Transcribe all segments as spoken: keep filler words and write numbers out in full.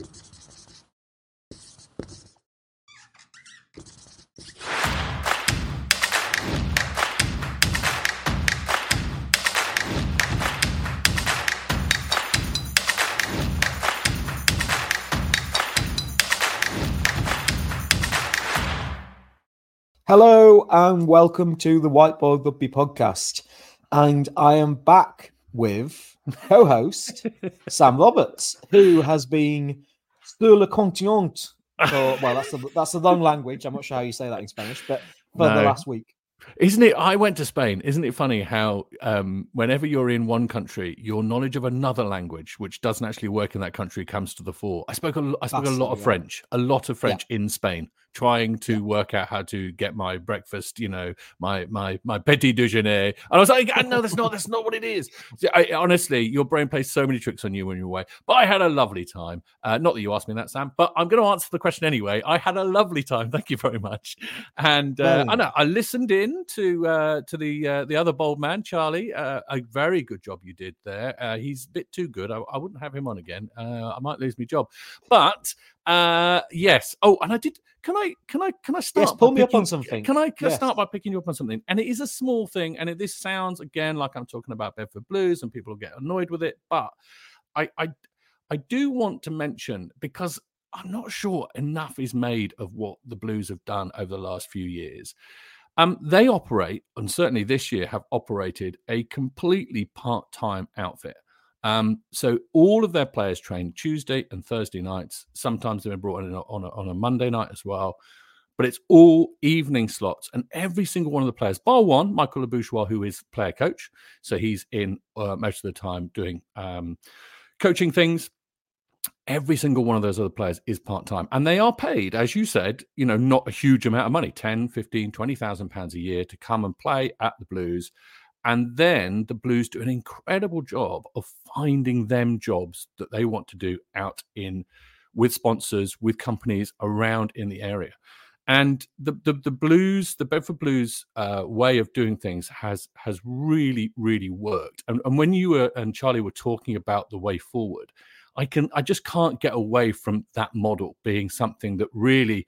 Hello and welcome to the Whiteboard Rugby podcast. And I am back with co-host Sam Roberts, who has been sur le continent for, well, that's the, that's the long language. I'm not sure how you say that in Spanish, but for no. the last week. Isn't it? I went to Spain. Isn't it funny how um, whenever you're in one country, your knowledge of another language, which doesn't actually work in that country, comes to the fore. I spoke a, I spoke that's a lot of yeah. French, a lot of French yeah. in Spain, trying to yeah. work out how to get my breakfast, you know, my my my petit déjeuner. And I was like, no, that's not that's not what it is. I, honestly, your brain plays so many tricks on you when you're away. But I had a lovely time. Uh, not that you asked me that, Sam, but I'm going to answer the question anyway. I had a lovely time. Thank you very much. And uh, I know I listened in to uh, to the uh, the other bold man, Charlie. Uh, a very good job you did there. Uh, he's a bit too good. I, I wouldn't have him on again. Uh, I might lose my job. But uh, yes. Oh, and I did. Can I? Can I? Can I start? Yes, pull me picking, up on something. Can I? Can yes. I start by picking you up on something? And it is a small thing. And it, this sounds again like I'm talking about Bedford Blues, and people get annoyed with it. But I, I, I do want to mention, because I'm not sure enough is made of what the Blues have done over the last few years. Um, they operate, and certainly this year have operated, a completely part-time outfit. Um, so all of their players train Tuesday and Thursday nights. Sometimes they've been brought in on a, on a Monday night as well. But it's all evening slots. And every single one of the players, bar one, Michael Labouchois, who is player coach. So he's in uh, most of the time doing um, coaching things. Every single one of those other players is part-time, and they are paid, as you said, you know, not a huge amount of money, ten, fifteen, twenty thousand pounds a year to come and play at the Blues. And then the Blues do an incredible job of finding them jobs that they want to do out in with sponsors, with companies around in the area. And the the, the Blues, the Bedford Blues uh, way of doing things has has really, really worked. And, and when you were, and Charlie were talking about the way forward, I can, I just can't get away from that model being something that really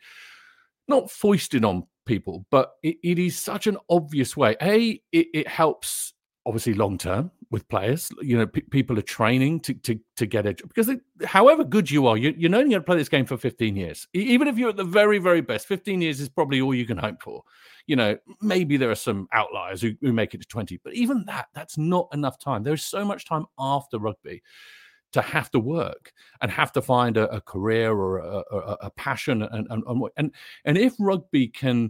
not foisted on people, but it, it is such an obvious way. A, it, it helps obviously long term with players. You know, p- people are training to to to get it, because it, however good you are, you, you're only going to play this game for fifteen years. Even if you're at the very, very best, fifteen years is probably all you can hope for. You know, maybe there are some outliers who, who make it to twenty, but even that, that's not enough time. There's so much time after rugby to have to work and have to find a, a career or a, a, a passion. And, and, and, and if rugby can,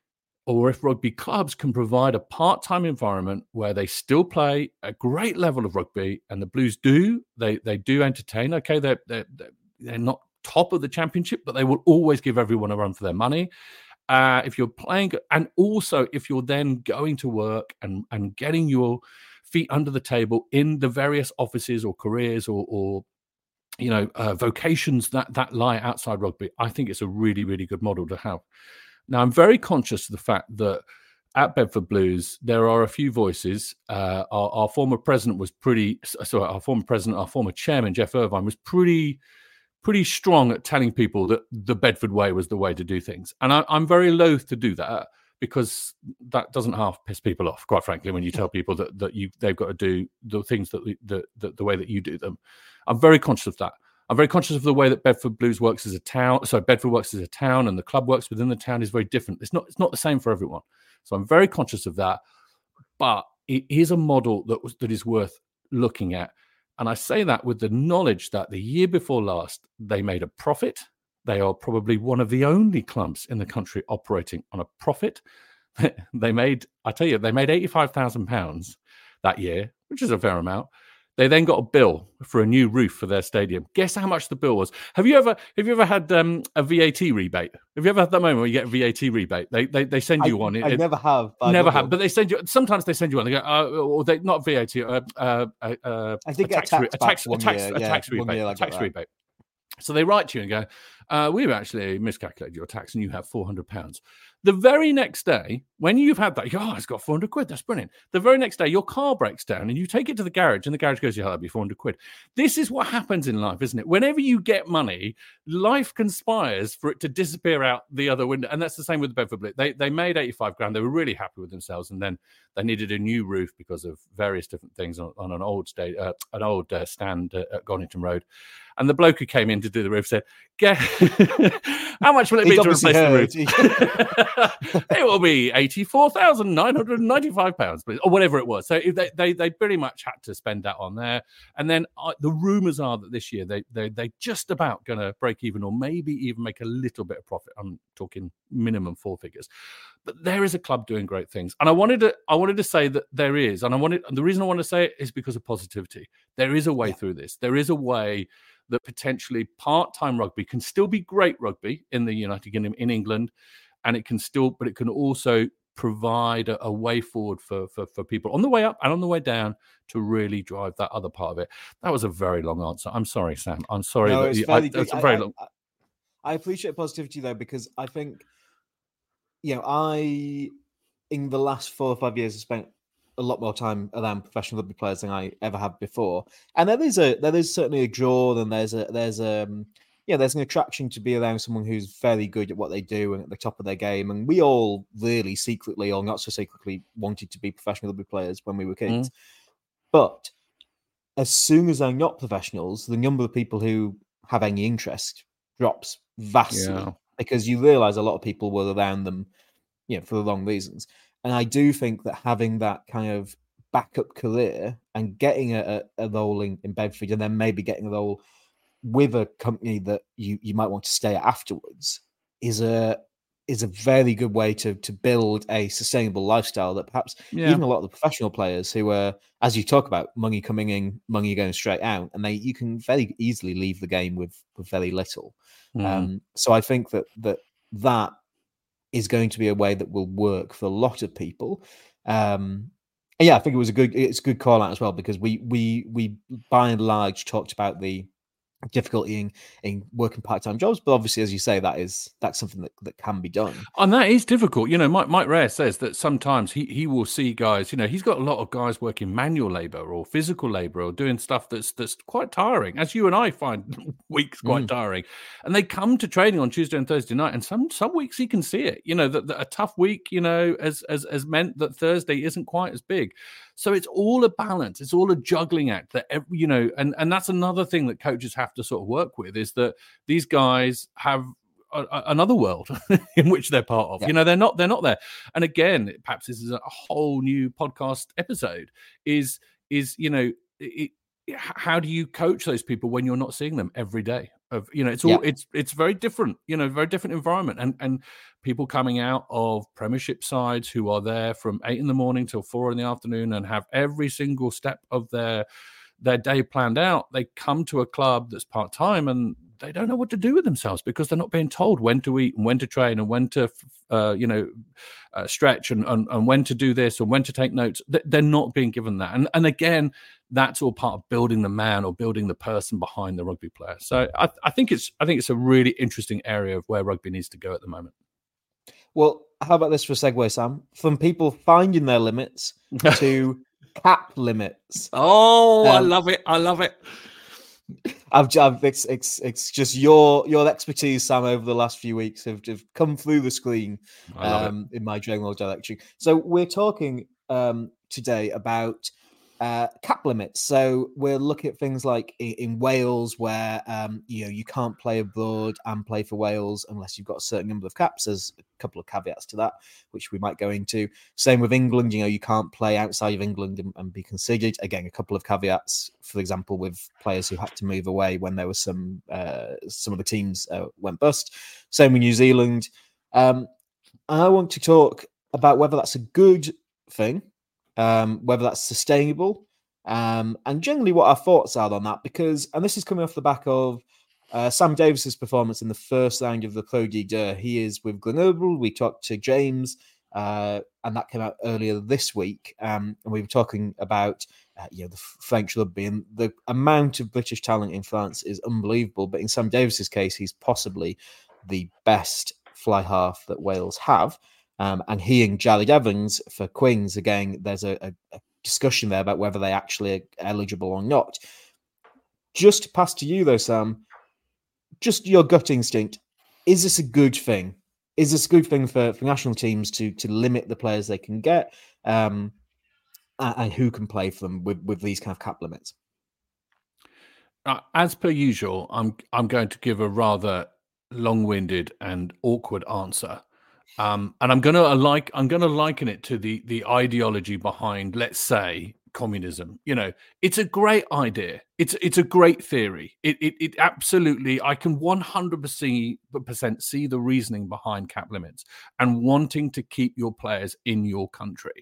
or if rugby clubs can provide a part-time environment where they still play a great level of rugby, and the Blues do, they they do entertain. Okay, they're, they're, they're not top of the championship, but they will always give everyone a run for their money. Uh, if you're playing, and also if you're then going to work and, and getting your feet under the table in the various offices or careers or, or you know, uh, vocations that, that lie outside rugby, I think it's a really, really good model to have. Now, I'm very conscious of the fact that at Bedford Blues, there are a few voices. Uh, our, our former president was pretty, sorry, our former president, our former chairman, Jeff Irvine, was pretty, pretty strong at telling people that the Bedford way was the way to do things. And I, I'm very loath to do that, because that doesn't half piss people off, quite frankly, when you tell people that, that you they've got to do the things that the, the, the way that you do them. I'm very conscious of that. I'm very conscious of the way that Bedford Blues works as a town. So Bedford works as a town, and the club works within the town is very different. It's not it's not the same for everyone. So I'm very conscious of that. But it is a model that was, that is worth looking at. And I say that with the knowledge that the year before last, they made a profit. They are probably one of the only clubs in the country operating on a profit. They made, I tell you, they made eighty-five thousand pounds that year, which is a fair amount. They then got a bill for a new roof for their stadium. Guess how much the bill was? Have you ever have you ever had um, a V A T rebate? Have you ever had that moment where you get a V A T rebate? They they, they send you I, one. It, I never have. Never have. But they send you. Sometimes they send you one. They go, uh, or they not V A T. Uh, uh, uh, I think a tax, a tax, re, a tax, a tax, year, a yeah, tax rebate. Year, a tax rebate. So they write to you and go, uh, we've actually miscalculated your tax and you have four hundred pounds. The very next day, when you've had that, you go, oh, it's got four hundred quid. That's brilliant. The very next day, your car breaks down and you take it to the garage and the garage goes, yeah, that'll be four hundred quid. This is what happens in life, isn't it? Whenever you get money, life conspires for it to disappear out the other window. And that's the same with the Bedford Blitz. They, they made eighty-five grand. They were really happy with themselves. And then they needed a new roof because of various different things on, on an old state, uh, an old uh, stand uh, at Godington Road. And the bloke who came in to do the roof said, "Get how much will it be to replace heard. the roof?" It will be eighty-four thousand nine hundred ninety-five pounds, please, or whatever it was. So they, they they pretty much had to spend that on there. And then uh, the rumours are that this year they they they just about going to break even, or maybe even make a little bit of profit. I'm talking minimum four figures. But there is a club doing great things, and I wanted to I wanted to say that there is, and I wanted and the reason I want to say it is because of positivity. There is a way yeah. through this. There is a way that potentially part-time rugby can still be great rugby in the United Kingdom, in England, and it can still, but it can also provide a, a way forward for, for for people on the way up and on the way down to really drive that other part of it. That was a very long answer. I'm sorry, Sam. I'm sorry. No, that it's you, very, I, it's a very I, long. I, I appreciate positivity though, because I think, you know, I in the last four or five years have spent a lot more time around professional rugby players than I ever have before, and there is a there is certainly a draw, and there's a there's a um, yeah there's an attraction to be around someone who's very good at what they do and at the top of their game. And we all really secretly, or not so secretly, wanted to be professional rugby players when we were kids. Mm. But as soon as they're not professionals, the number of people who have any interest drops vastly yeah. because you realise a lot of people were around them, you know, for the wrong reasons. And I do think that having that kind of backup career and getting a, a role in, in Bedford, and then maybe getting a role with a company that you, you might want to stay at afterwards is a is a very good way to to build a sustainable lifestyle that perhaps yeah. even a lot of the professional players who are, as you talk about, money coming in, money going straight out, and they you can very easily leave the game with, with very little. Mm. Um, so I think that that that is going to be a way that will work for a lot of people. Um, and yeah, I think it was a good, it's a good call out as well, because we, we, we by and large talked about the difficulty in, in working part-time jobs, but obviously, as you say, that is that's something that, that can be done, and that is difficult. You know, Mike Mike Rare says that sometimes he he will see guys, you know, he's got a lot of guys working manual labor or physical labor or doing stuff that's that's quite tiring, as you and I find weeks quite mm. tiring, and they come to training on Tuesday and Thursday night, and some some weeks he can see it, you know, that, that a tough week, you know, as as as meant that Thursday isn't quite as big. So it's all a balance. It's all a juggling act that, you know, and, and that's another thing that coaches have to sort of work with, is that these guys have a, a, another world in which they're part of. Yeah. You know, they're not they're not there. And again, perhaps this is a whole new podcast episode. Is is you know, it, how do you coach those people when you're not seeing them every day? Of you know, it's all yeah. it's it's very different. You know, very different environment, and and people coming out of Premiership sides who are there from eight in the morning till four in the afternoon and have every single step of their their day planned out. They come to a club that's part time and they don't know what to do with themselves because they're not being told when to eat and when to train and when to, uh, you know, uh, stretch and, and and when to do this and when to take notes. They're not being given that. And and again, that's all part of building the man or building the person behind the rugby player. So I, I think it's I think it's a really interesting area of where rugby needs to go at the moment. Well, how about this for a segue, Sam? From people finding their limits to cap limits. Oh, um, I love it! I love it. I've, I've it's, it's it's just your your expertise, Sam, over the last few weeks have, have come through the screen um, in my general direction. So we're talking um, today about uh, cap limits. So we're looking at things like in, in Wales, where um, you know you can't play abroad and play for Wales unless you've got a certain number of caps. There's a couple of caveats to that, which we might go into. Same with England. You know, you can't play outside of England and, and be considered. Again, a couple of caveats. For example, with players who had to move away when there was some uh, some of the teams uh, went bust. Same with New Zealand. Um, I want to talk about whether that's a good thing. Um, whether that's sustainable, um, and generally what our thoughts are on that, because, and this is coming off the back of uh, Sam Davis's performance in the first round of the Pro D deux. He is with Grenoble. We talked to James uh, and that came out earlier this week. Um, and we were talking about uh, you know the French rugby, and the amount of British talent in France is unbelievable. But in Sam Davies's case, he's possibly the best fly half that Wales have. Um, and he and Jared Evans for Queens, again, there's a, a, a discussion there about whether they actually are eligible or not. Just to pass to you, though, Sam, just your gut instinct, is this a good thing? Is this a good thing for, for national teams to to limit the players they can get um, and, and who can play for them with, with these kind of cap limits? Uh, as per usual, I'm I'm going to give a rather long-winded and awkward answer. Um, and I'm gonna like I'm gonna liken it to the the ideology behind, let's say, communism. You know, it's a great idea. It's it's a great theory. It it, it absolutely. I can one hundred percent see the reasoning behind cap limits and wanting to keep your players in your country.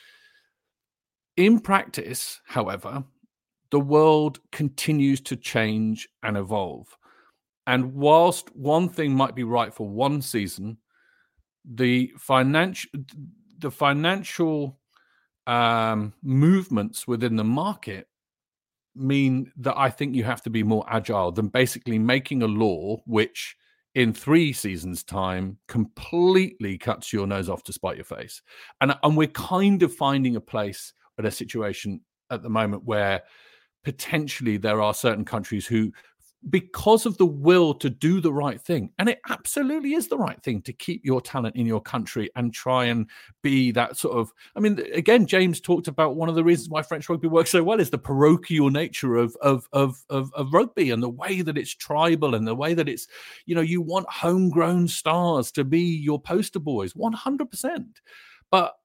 In practice, however, the world continues to change and evolve. And whilst one thing might be right for one season, the financial the financial um, movements within the market mean that I think you have to be more agile than basically making a law which in three seasons' time completely cuts your nose off to spite your face. And, and we're kind of finding a place at a situation at the moment where potentially there are certain countries who, because of the will to do the right thing, and it absolutely is the right thing to keep your talent in your country and try and be that sort of, I mean, again, James talked about one of the reasons why French rugby works so well is the parochial nature of, of, of, of, of rugby and the way that it's tribal and the way that it's, you know, you want homegrown stars to be your poster boys, one hundred percent. But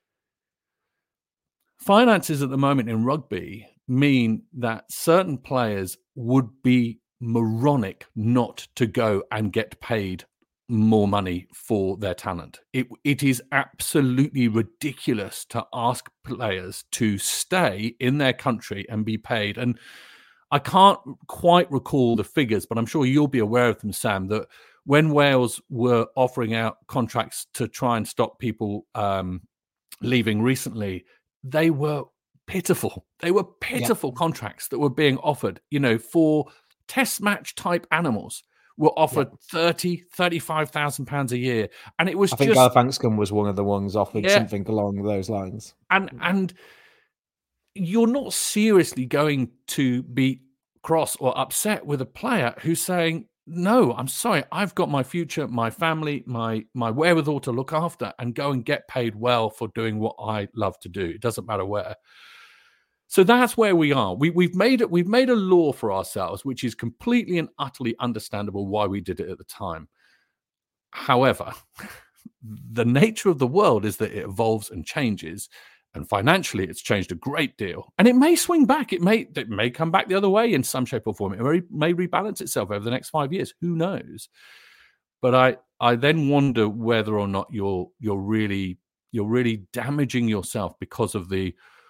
finances at the moment in rugby mean that certain players would be moronic not to go and get paid more money for their talent. It it is absolutely ridiculous to ask players to stay in their country and be paid. And I can't quite recall the figures, but I'm sure you'll be aware of them, Sam, that when Wales were offering out contracts to try and stop people um, leaving recently, they were pitiful. They were pitiful yeah. contracts that were being offered, you know, for test match type animals were offered yeah. thirty, thirty-five thousand pounds a year. And it was I think just... Gareth Anscombe was one of the ones offered yeah. something along those lines. And and you're not seriously going to be cross or upset with a player who's saying, no, I'm sorry, I've got my future, my family, my my wherewithal to look after and go and get paid well for doing what I love to do. It doesn't matter where. So that's where we are. We, we've made it. We've made a law for ourselves, which is completely and utterly understandable why we did it at the time. However, the nature of the world is that it evolves and changes, and financially, it's changed a great deal. And it may swing back. It may it may come back the other way in some shape or form. It may, may rebalance itself over the next five years. Who knows? But I I then wonder whether or not you're you're really you're really damaging yourself because of the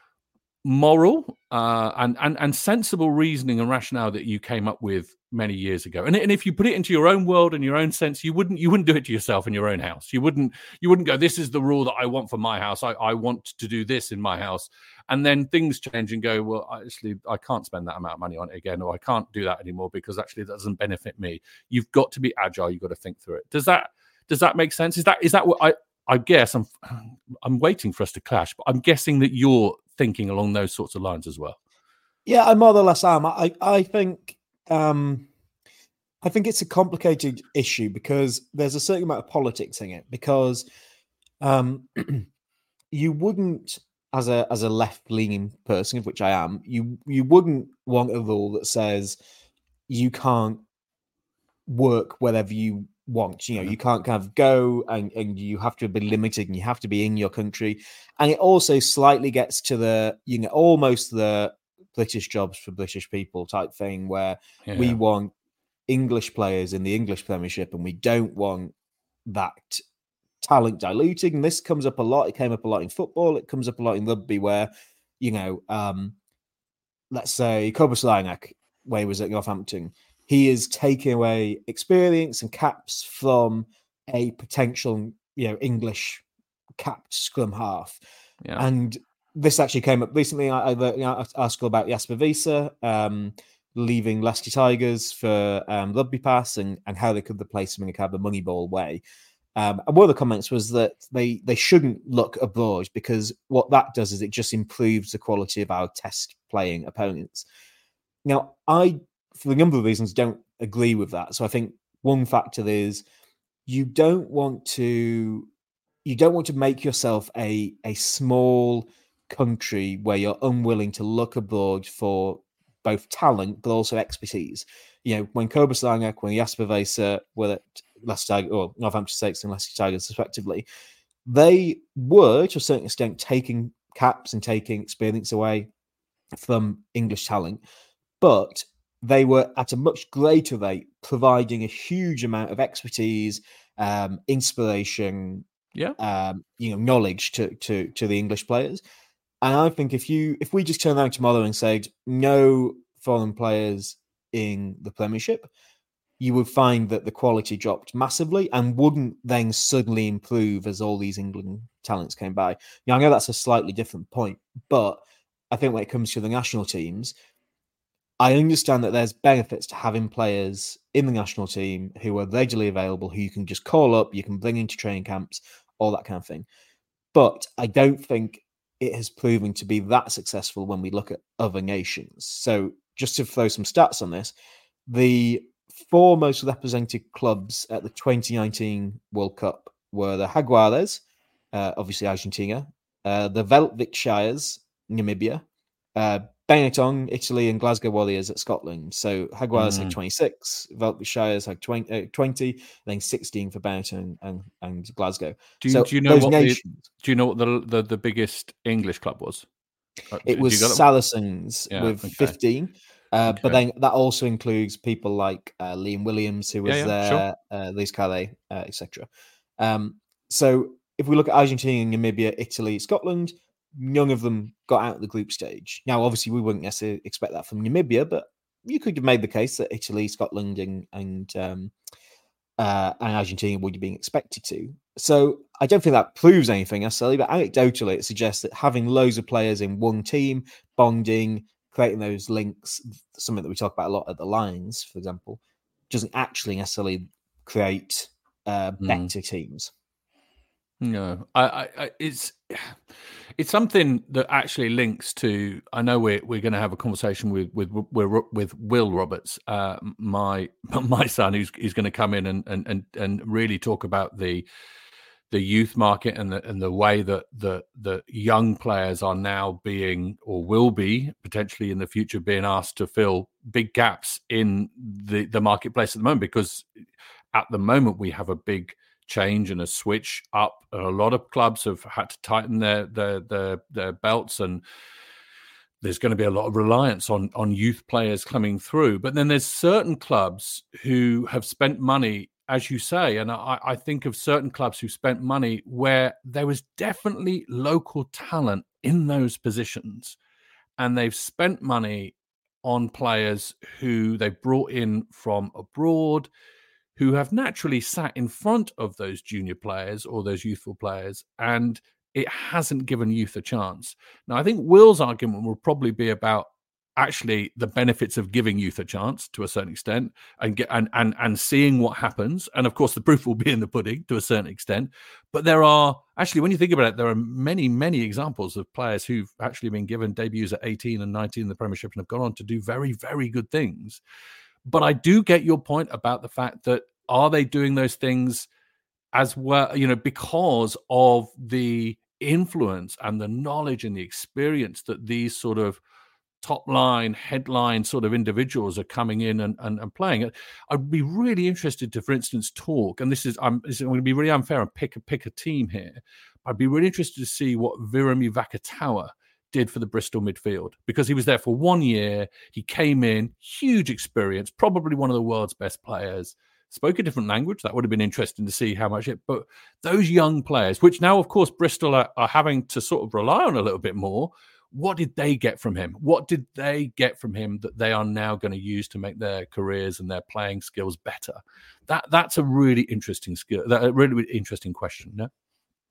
moral uh, and, and and sensible reasoning and rationale that you came up with many years ago. And, and if you put it into your own world and your own sense, you wouldn't you wouldn't do it to yourself in your own house. You wouldn't you wouldn't go, this is the rule that I want for my house. I, I want to do this in my house. And then things change and go, well, actually, I can't spend that amount of money on it again, or I can't do that anymore because actually that doesn't benefit me. You've got to be agile. You've got to think through it. Does that does that make sense? Is that is that what I I guess I'm I'm waiting for us to clash, but I'm guessing that you're thinking along those sorts of lines as well. Yeah, I more or less am. I I think um, I think it's a complicated issue because there's a certain amount of politics in it. Because um, you wouldn't, as a as a left leaning person, of which I am, you you wouldn't want a rule that says you can't work wherever you want. You know, you can't kind of go and, and you have to be limited and you have to be in your country. And it also slightly gets to the, you know, almost the British jobs for British people type thing where yeah. we want English players in the English Premiership and we don't want that talent diluting. And this comes up a lot. It came up a lot in football. It comes up a lot in rugby where, you know, um, let's say Koboslajnak, where he was at Northampton, he is taking away experience and caps from a potential, you know, English capped scrum half. Yeah. And this actually came up recently. I, I wrote an article about Jasper Wiese um, leaving Leicester Tigers for um, Rugby Pass and, and how they could replace him in a kind of a Moneyball way. Um, and one of the comments was that they, they shouldn't look abroad because what that does is it just improves the quality of our test playing opponents. Now, I, for a number of reasons, don't agree with that. So I think one factor is you don't want to you don't want to make yourself a a small country where you're unwilling to look abroad for both talent but also expertise. You know, when Cobus Langak, when Jasper Wiese were at Leicester Tigers, or Northampton Saints and Leicester Tigers respectively, they were to a certain extent taking caps and taking experience away from English talent, but they were at a much greater rate providing a huge amount of expertise, um, inspiration, yeah, um, you know, knowledge to to to the English players. And I think if you if we just turn around tomorrow and said no foreign players in the Premiership, you would find that the quality dropped massively and wouldn't then suddenly improve as all these England talents came by. Now, I know that's a slightly different point, but I think when it comes to the national teams, I understand that there's benefits to having players in the national team who are regularly available, who you can just call up, you can bring into training camps, all that kind of thing. But I don't think it has proven to be that successful when we look at other nations. So just to throw some stats on this, the four most represented clubs at the twenty nineteen World Cup were the Jaguares, uh, obviously Argentina, uh, the Veltvikshires, Namibia, uh, Benetton, Italy, and Glasgow Warriors at Scotland. So Jaguars mm. had twenty-six, Veltvikshires had twenty, uh, twenty, and then sixteen for Benetton and, and Glasgow. Do you, so do you know what nations, the, do you know what the, the the biggest English club was? It was Saracens yeah, with okay. fifteen. Uh, okay. But then that also includes people like uh, Liam Williams, who was yeah, yeah, there, sure. uh, Lise Calais, uh, et cetera. Um, so if we look at Argentina, Namibia, Italy, Scotland, none of them got out of the group stage. Now, obviously, we wouldn't necessarily expect that from Namibia, but you could have made the case that Italy, Scotland, and and, um, uh, and Argentina would have been expected to. So I don't think that proves anything necessarily, but anecdotally, it suggests that having loads of players in one team, bonding, creating those links, something that we talk about a lot at the Lions, for example, doesn't actually necessarily create uh, better mm. teams. No, I, I, I, it's it's something that actually links to. I know we're we're going to have a conversation with with with, with Will Roberts, uh, my my son, who's who's going to come in and and and and really talk about the the youth market and the and the way that the the young players are now being or will be potentially in the future being asked to fill big gaps in the the marketplace at the moment, because at the moment we have a big change and a switch up. A lot of clubs have had to tighten their their their, their belts, and there's going to be a lot of reliance on on youth players coming through. But then there's certain clubs who have spent money, as you say, and I, I think of certain clubs who spent money where there was definitely local talent in those positions, and they've spent money on players who they brought in from abroad, who have naturally sat in front of those junior players or those youthful players, and it hasn't given youth a chance. Now, I think Will's argument will probably be about actually the benefits of giving youth a chance to a certain extent and get and and and seeing what happens. And of course, the proof will be in the pudding to a certain extent. But there are actually, when you think about it, there are many, many examples of players who've actually been given debuts at eighteen and nineteen in the Premiership and have gone on to do very, very good things. But I do get your point about the fact that, are they doing those things as well, you know, because of the influence and the knowledge and the experience that these sort of top line, headline sort of individuals are coming in and, and, and playing? I'd be really interested to, for instance, talk, and this is, I'm, this is, I'm going to be really unfair and pick a, pick a team here. I'd be really interested to see what Virami Vakatawa did for the Bristol midfield, because he was there for one year. He came in, huge experience, probably one of the world's best players, spoke a different language. That would have been interesting to see how much it, but those young players, which now, of course, Bristol are, are having to sort of rely on a little bit more. What did they get from him? What did they get from him that they are now going to use to make their careers and their playing skills better? That That's a really interesting skill. That a really interesting question. No?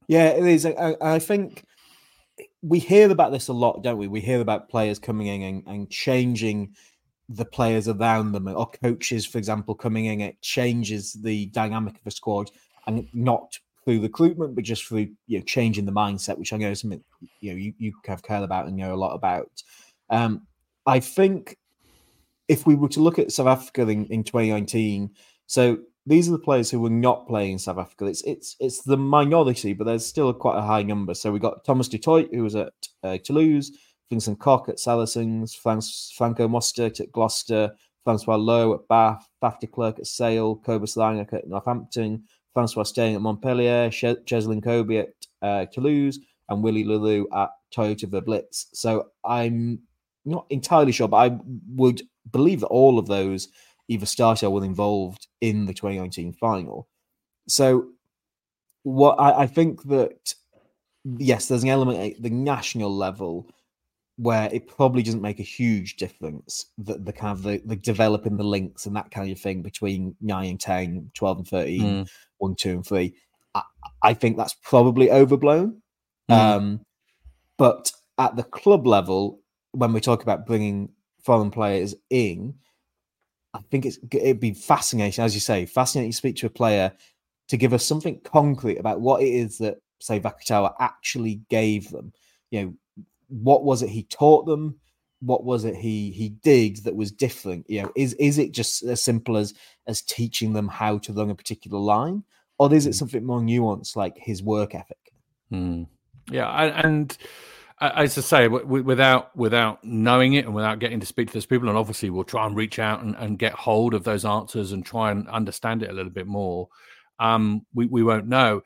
Yeah, it is. I, I think we hear about this a lot, don't we? We hear about players coming in and, and changing the players around them, or coaches, for example, coming in. It changes the dynamic of a squad, and not through recruitment, but just through you know changing the mindset, which I know is something you know you, you have cared about and know a lot about. Um, I think if we were to look at South Africa in, in twenty nineteen, so these are the players who were not playing in South Africa. It's it's it's the minority, but there's still quite a high number. So we got Thomas du Toit, who was at uh, Toulouse, Vincent Koch at Saracens, Franco Mostert at Gloucester, Francois Lowe at Bath, Faf de Klerk at Sale, Cobus Langert at Northampton, Francois Steyn at Montpellier, Cheslin Kobe at uh, Toulouse, and Willie Leroux at Toyota Verblitz. So I'm not entirely sure, but I would believe that all of those either started or were involved in the twenty nineteen final. So what I, I think that, yes, there's an element at the national level where it probably doesn't make a huge difference, that the kind of the, the developing the links and that kind of thing between nine and ten, twelve and thirteen, mm. one, two and three. I, I think that's probably overblown. Mm. Um, but at the club level, when we talk about bringing foreign players in, I think it's, it'd be fascinating, as you say, fascinating to speak to a player to give us something concrete about what it is that, say, Vakatawa actually gave them. You know, what was it he taught them? What was it he he did that was different? You know, is is it just as simple as as teaching them how to run a particular line, or is it something more nuanced, like his work ethic? Mm. Yeah, and as I say, without without knowing it and without getting to speak to those people, and obviously we'll try and reach out and, and get hold of those answers and try and understand it a little bit more. Um, we we won't know.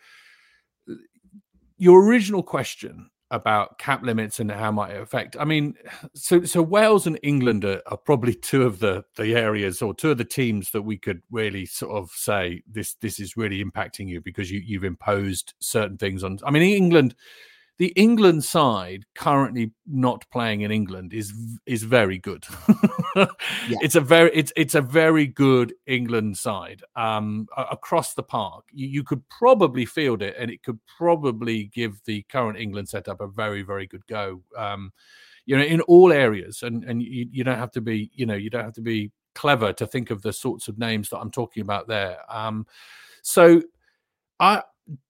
Your original question about cap limits and how might it affect. I mean, so so Wales and England are, are probably two of the the areas or two of the teams that we could really sort of say this this is really impacting you because you you've imposed certain things on. I mean, England, the England side currently not playing in England is is very good. Yeah. It's a very it's it's a very good England side um, across the park. You, you could probably field it, and it could probably give the current England setup a very very good go. Um, you know, in all areas, and and you, you don't have to be you know you don't have to be clever to think of the sorts of names that I'm talking about there. Um, so I.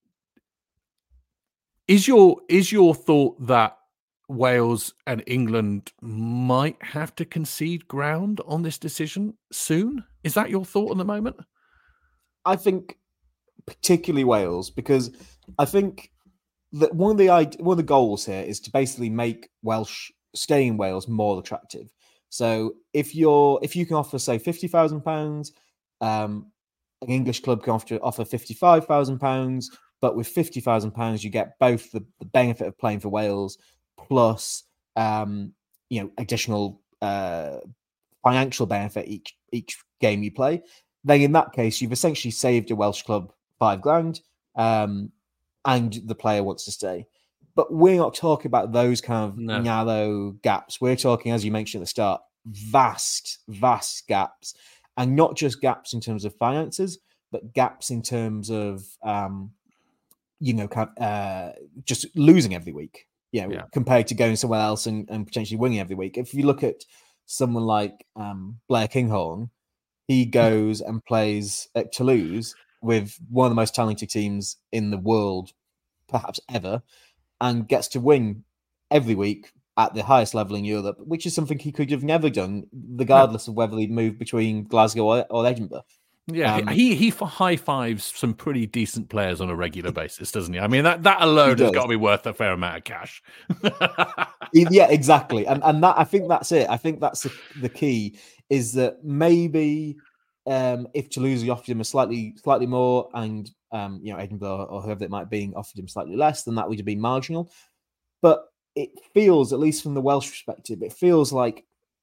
Is your is your thought that Wales and England might have to concede ground on this decision soon? Is that your thought at the moment? I think particularly Wales, because I think that one of the one of the goals here is to basically make Welsh stay in Wales more attractive. So if you're if you can offer say fifty thousand pounds, um, an English club can offer offer fifty five thousand pounds. But with fifty thousand pounds, you get both the, the benefit of playing for Wales plus, um, you know, additional uh, financial benefit each each game you play. Then in that case, you've essentially saved a Welsh club five grand, um, and the player wants to stay. But we're not talking about those kind of no. narrow gaps. We're talking, as you mentioned at the start, vast, vast gaps, and not just gaps in terms of finances, but gaps in terms of um, you know, kind of, uh, just losing every week, you know, yeah. compared to going somewhere else and, and potentially winning every week. If you look at someone like um, Blair Kinghorn, he goes and plays at Toulouse with one of the most talented teams in the world, perhaps ever, and gets to win every week at the highest level in Europe, which is something he could have never done, regardless no. of whether he'd moved between Glasgow or, or Edinburgh. Yeah, um, he he high fives some pretty decent players on a regular basis, doesn't he? I mean, that, that alone has got to be worth a fair amount of cash. Yeah, exactly, and and that I think that's it. I think that's the, the key is that maybe um, if Toulouse offered him a slightly slightly more, and um, you know Edinburgh or whoever it might be offered him slightly less, then that would have been marginal. But it feels, at least from the Welsh perspective, it feels like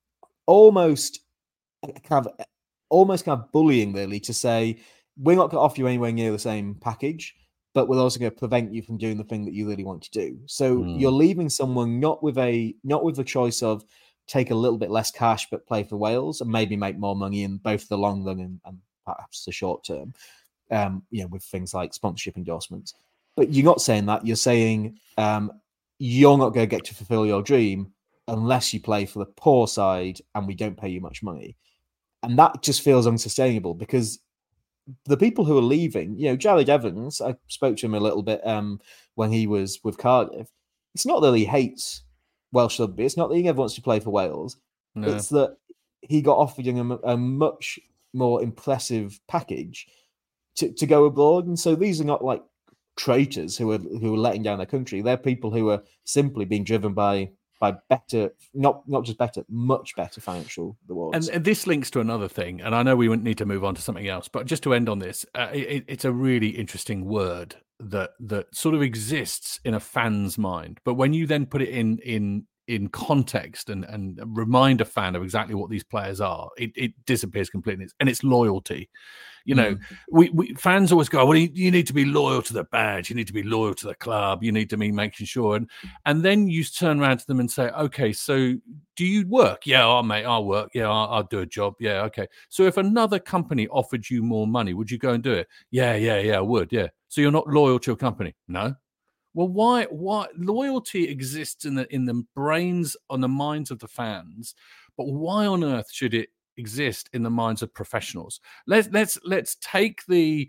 almost kind of. almost kind of bullying, really, to say, we're not going to offer you anywhere near the same package, but we're also going to prevent you from doing the thing that you really want to do. So mm. you're leaving someone not with a not with the choice of take a little bit less cash but play for Wales and maybe make more money in both the long run and, and perhaps the short term, um, you know, with things like sponsorship endorsements. but you're not saying that. You're saying um, you're not going to get to fulfill your dream unless you play for the poor side and we don't pay you much money. And that just feels unsustainable because the people who are leaving, you know, Jared Evans, I spoke to him a little bit um, when he was with Cardiff. It's not that he hates Welsh rugby. It's not that he never wants to play for Wales. No. It's that he got offered a, a much more impressive package to, to go abroad. And so these are not like traitors who are who are letting down their country. They're people who are simply being driven by by better, not not just better, much better financial rewards. And, and this links to another thing, and I know we need to move on to something else, but just to end on this, uh, it, it's a really interesting word that that sort of exists in a fan's mind. But when you then put it in in in context and, and remind a fan of exactly what these players are, it, it disappears completely. And it's loyalty. You know, mm. we, we fans always go, well, you, you need to be loyal to the badge. You need to be loyal to the club. You need to be making sure. And, and then you turn around to them and say, okay, so do you work? Yeah, oh, mate, I'll work. Yeah, I'll, I'll do a job. Yeah, okay. So if another company offered you more money, would you go and do it? Yeah, yeah, yeah, I would. Yeah. So you're not loyal to your company? No. Well, why? Why loyalty exists in the in the brains, on the minds of the fans, but why on earth should it exist in the minds of professionals? Let's let's let's take the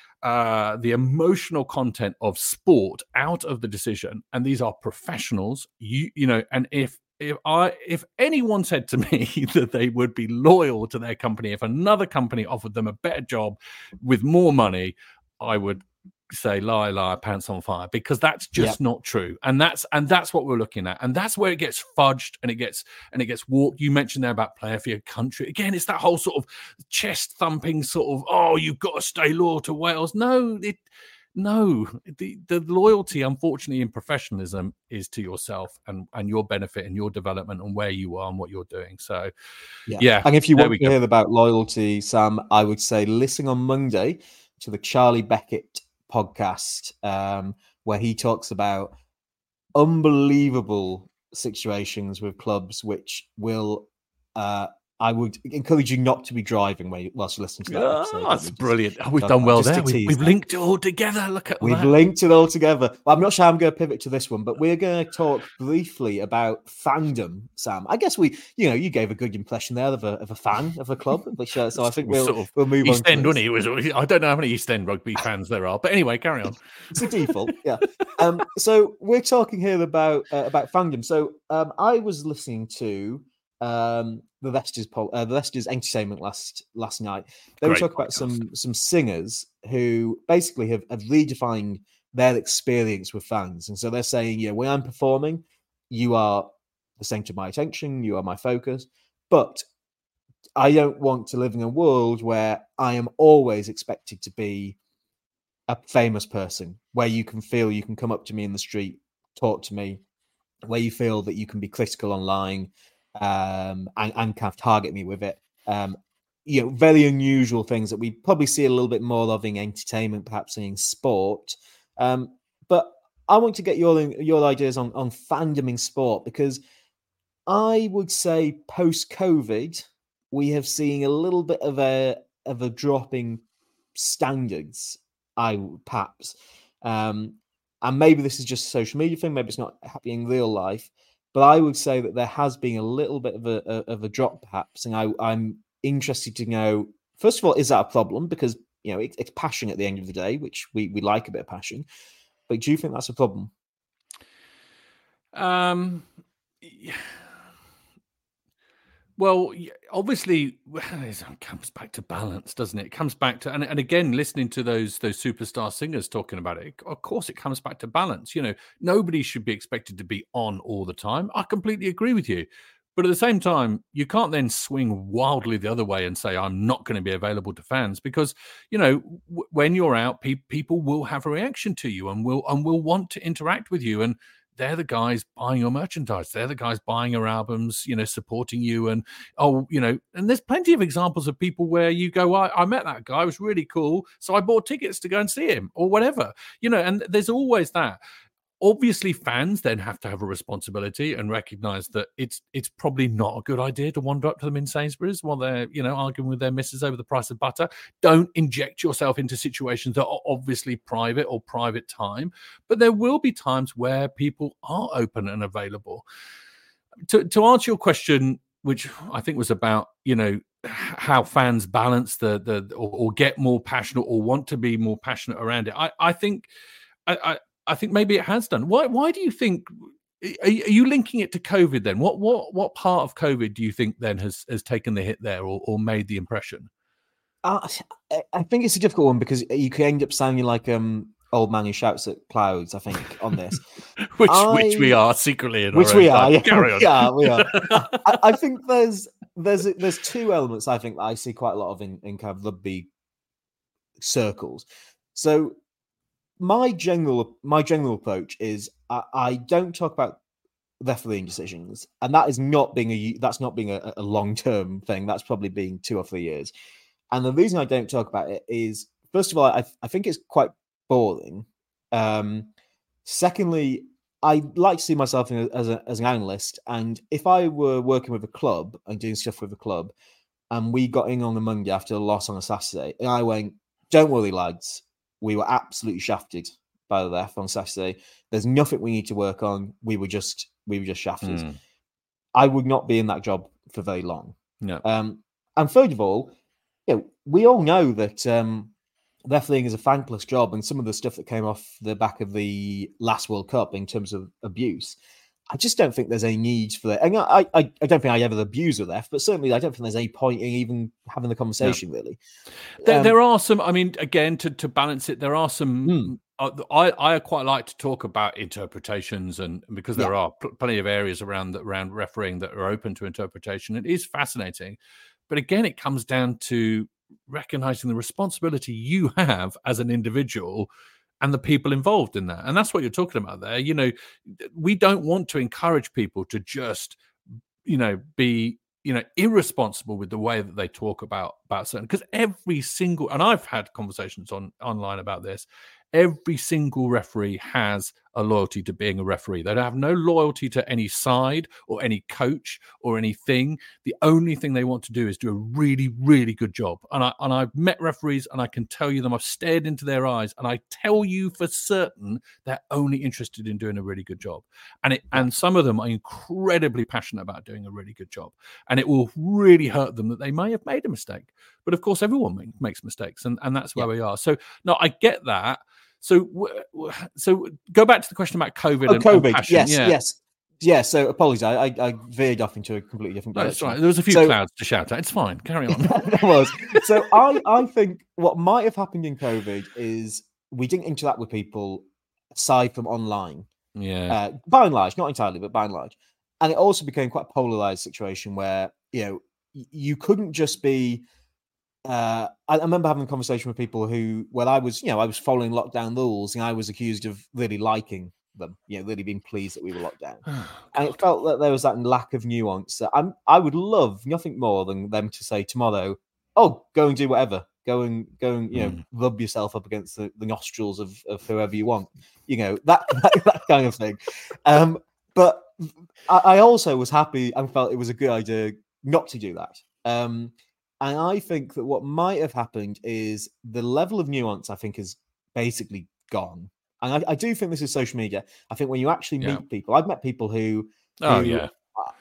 uh, the emotional content of sport out of the decision, and these are professionals. You you know, and if if I if anyone said to me that they would be loyal to their company if another company offered them a better job with more money, I would say lie lie pants on fire, because that's just yep. not true. And that's and that's what we're looking at, and that's where it gets fudged and it gets and it gets warped. You mentioned there about player for your country. Again, it's that whole sort of chest thumping sort of, oh, you've got to stay loyal to Wales. No, it no the the loyalty, unfortunately, in professionalism is to yourself and and your benefit and your development and where you are and what you're doing. So yeah, yeah and if you want to go. hear about loyalty, Sam, I would say listen on Monday to the Charlie Beckett podcast, um, where he talks about unbelievable situations with clubs which will uh I would encourage you not to be driving whilst you listen to that oh, episode. That's brilliant. Oh, we've done well there. We, we've that. linked it all together. Look at We've that. linked it all together. Well, I'm not sure how I'm going to pivot to this one, but we're going to talk briefly about fandom, Sam. I guess we, you know, you gave a good impression there of a, of a fan of a club, which, uh, so I think we'll, sort of we'll move East on. End, wasn't he? Was, I don't know how many East End rugby fans there are, but anyway, carry on. It's a default, yeah. Um, so we're talking here about uh, about fandom. So um, I was listening to um the Leicester's uh, the Leicester's entertainment last last night. They Great were talking about some some singers who basically have, have redefined their experience with fans, and so they're saying, yeah, when I'm performing, you are the center of my attention, you are my focus, but I don't want to live in a world where I am always expected to be a famous person, where you can feel you can come up to me in the street, talk to me, where you feel that you can be critical online. Um, and, and kind of target me with it. Um, you know, very unusual things that we probably see a little bit more of in entertainment, perhaps in sport. Um, but I want to get your your ideas on, on fandom in sport, because I would say post-COVID, we have seen a little bit of a of a drop in standards, I perhaps. Um, and maybe this is just a social media thing, maybe it's not happening in real life. But I would say that there has been a little bit of a, a of a drop, perhaps, and I, I'm interested to know. First of all, is that a problem? Because you know it, it's passion at the end of the day, which we, we like a bit of passion. But do you think that's a problem? Um. Yeah. Well, obviously, it comes back to balance, doesn't it? It comes back to, and, and again, listening to those those superstar singers talking about it, of course, it comes back to balance. You know, nobody should be expected to be on all the time. I completely agree with you. But at the same time, you can't then swing wildly the other way and say, I'm not going to be available to fans, because, you know, w- when you're out, pe- people will have a reaction to you and will and will want to interact with you. And they're the guys buying your merchandise. They're the guys buying your albums, you know, supporting you. And, oh, you know, and there's plenty of examples of people where you go, I, I met that guy, it was really cool, so I bought tickets to go and see him or whatever, you know, and there's always that. Obviously, fans then have to have a responsibility and recognise that it's it's probably not a good idea to wander up to them in Sainsbury's while they're, you know, arguing with their missus over the price of butter. Don't inject yourself into situations that are obviously private or private time. But there will be times where people are open and available. To, to answer your question, which I think was about, you know, how fans balance the the or, or get more passionate or want to be more passionate around it. I, I think I, I I think maybe it has done. Why? Why do you think? Are you linking it to COVID then? What? What? What part of COVID do you think then has has taken the hit there, or, or made the impression? Uh, I think it's a difficult one because you could end up sounding like um old man who shouts at clouds. I think on this, which I, which we are secretly in. Which our we own are. Yeah, Carry we are. We are. I, I think there's there's there's two elements I think that I see quite a lot of in, in kind of rugby circles. So. My general my general approach is I, I don't talk about refereeing decisions, and that is not being a that's not being a, a long term thing. That's probably being two or three years. And the reason I don't talk about it is, first of all, I I think it's quite boring. Um, secondly, I like to see myself in a, as a, as an analyst, and if I were working with a club and doing stuff with a club, and we got in on a Monday after a loss on a Saturday, and I went, "Don't worry, lads. We were absolutely shafted by the ref on Saturday. There's nothing we need to work on. We were just we were just shafted." Mm. I would not be in that job for very long. No. Um, and third of all, you know, we all know that um, refereeing is a thankless job, and some of the stuff that came off the back of the last World Cup in terms of abuse, I just don't think there's any need for that. And I, I, I don't think I ever abuse a ref, but certainly I don't think there's any point in even having the conversation, no. really. There, um, there are some, I mean, again, to, to balance it, there are some, hmm. uh, I, I quite like to talk about interpretations, and because there yeah. are pl- plenty of areas around around refereeing that are open to interpretation. It is fascinating. But again, it comes down to recognizing the responsibility you have as an individual and the people involved in that. And that's what you're talking about there. You know, we don't want to encourage people to just, you know, be, you know, irresponsible with the way that they talk about, about certain, because every single, and I've had conversations on online about this, every single referee has a loyalty to being a referee. They don't have no loyalty to any side or any coach or anything. The only thing they want to do is do a really, really good job. And, I, and I've met referees, and I can tell you them, I've stared into their eyes, and I tell you for certain they're only interested in doing a really good job. And it, and some of them are incredibly passionate about doing a really good job. And it will really hurt them that they may have made a mistake. But of course, everyone make, makes mistakes, and, and that's where yeah. we are. So, no, I get that. So, so go back to the question about COVID. Oh, and, COVID, and passion. yes, yeah. yes, yeah. So, apologies, I, I, I veered off into a completely different No, direction. that's right. There was a few so, clouds to shout at. It's fine. Carry on. There was. So, I, I think what might have happened in COVID is we didn't interact with people aside from online. Yeah. Uh, by and large, not entirely, but by and large, and it also became quite a polarized situation where you know you couldn't just be. Uh, I, I remember having a conversation with people who, when I was, you know, I was following lockdown rules, and I was accused of really liking them, you know, really being pleased that we were locked down. Oh, and it felt that there was that lack of nuance. That I'm, I would love nothing more than them to say tomorrow, "Oh, go and do whatever, go and go and you know, mm. rub yourself up against the, the nostrils of, of whoever you want," you know, that that, that kind of thing. Um, but I, I also was happy and felt it was a good idea not to do that. Um, And I think that what might have happened is the level of nuance, I think, is basically gone. And I, I do think this is social media. I think when you actually meet yeah. people, I've met people who, oh, who yeah.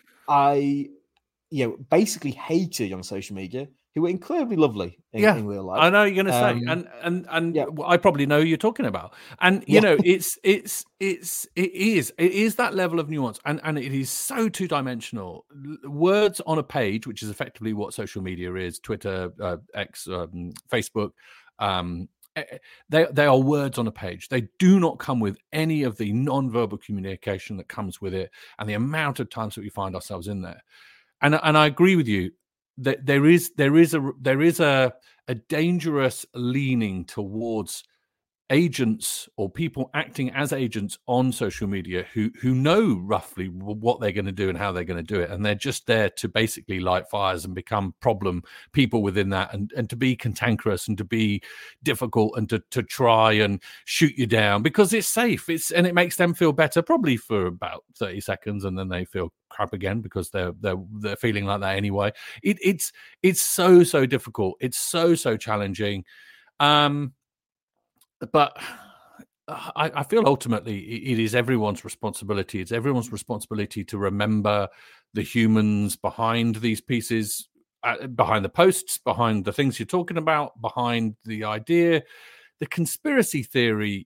I, you know, basically hated on social media, who were incredibly lovely in, yeah. in real life. I know you're going to um, say, and and and yeah. I probably know who you're talking about. And you yeah. know, it's it's it's it is it is that level of nuance, and and it is so two dimensional. Words on a page, which is effectively what social media is: Twitter, uh, X, um, Facebook. Um, they they are words on a page. They do not come with any of the non-verbal communication that comes with it, and the amount of times that we find ourselves in there. And and I agree with you. That there is there is a there is a a dangerous leaning towards agents or people acting as agents on social media who who know roughly what they're going to do and how they're going to do it, and they're just there to basically light fires and become problem people within that, and and to be cantankerous and to be difficult and to to try and shoot you down because it's safe, it's and it makes them feel better probably for about thirty seconds, and then they feel crap again because they're they're they're feeling like that anyway. It, it's it's so so difficult. It's so so challenging. Um, But I, I feel ultimately it is everyone's responsibility. It's everyone's responsibility to remember the humans behind these pieces, uh, behind the posts, behind the things you're talking about, behind the idea. The conspiracy theory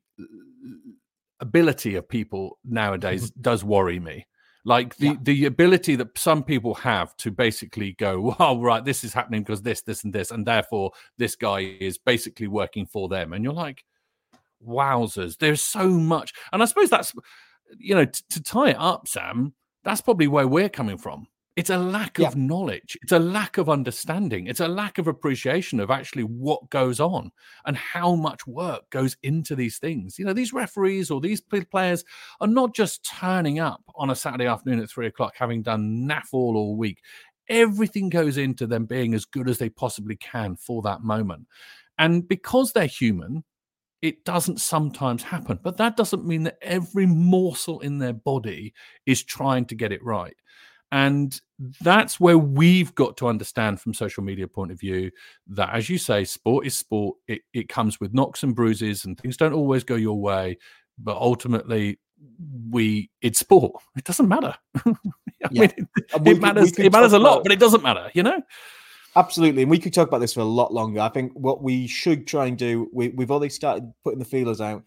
ability of people nowadays does worry me. Like the, yeah. the ability that some people have to basically go, well, right, this is happening because this, this, and this, and therefore this guy is basically working for them. And you're like, wowzers, there's so much. And I suppose that's, you know, t- to tie it up, Sam, that's probably where we're coming from. It's a lack yeah. of knowledge. It's a lack of understanding. It's a lack of appreciation of actually what goes on and how much work goes into these things. You know, these referees or these players are not just turning up on a Saturday afternoon at three o'clock, having done naff all all week. Everything goes into them being as good as they possibly can for that moment. And because they're human, it doesn't sometimes happen. But that doesn't mean that every morsel in their body is trying to get it right. And that's where we've got to understand from social media point of view that, as you say, sport is sport. It, it comes with knocks and bruises and things don't always go your way. But ultimately, we it's sport. It doesn't matter. I yeah. mean, it, it matters, it matters a lot, about... but it doesn't matter, you know? Absolutely. And we could talk about this for a lot longer. I think what we should try and do, we, we've already started putting the feelers out.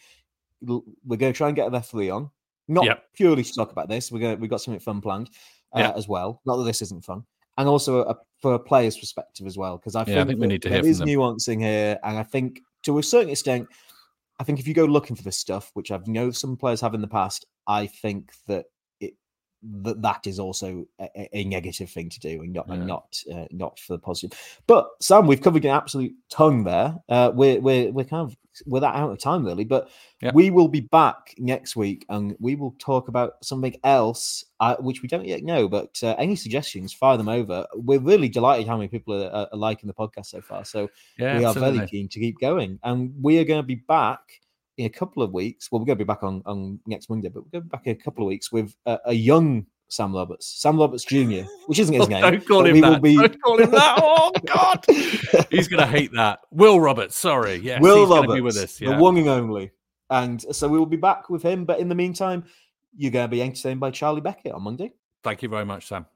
We're going to try and get a referee on. Not yep. purely to talk about this. We're going to, we've got something fun planned. Uh, yeah. as well. Not that this isn't fun. And also a, for a player's perspective as well, because I, yeah, I think we need to hear there is from nuancing here. And I think to a certain extent, I think if you go looking for this stuff, which I've known some players have in the past, I think that it that, that is also a, a negative thing to do and not, yeah. and not, uh, not for the positive. But Sam, we've covered an absolute ton there. Uh, we're, we're, we're kind of, we're that out of time really, but yep. we will be back next week and we will talk about something else, uh, which we don't yet know, but uh, any suggestions, fire them over. We're really delighted how many people are, are liking the podcast so far. So yeah, we are absolutely. very keen to keep going. And we are going to be back in a couple of weeks. Well, we're going to be back on, on next Monday, but we're going to be back in a couple of weeks with a, a young Sam Roberts, Sam Roberts Junior, which isn't his oh, name. Don't call him that. Be... Don't call him that. Oh, God. He's going to hate that. Will Roberts, sorry. Yes, Will he's Roberts, going to be with us. Yeah. The one and only. And so we will be back with him. But in the meantime, you're going to be entertained by Charlie Beckett on Monday. Thank you very much, Sam.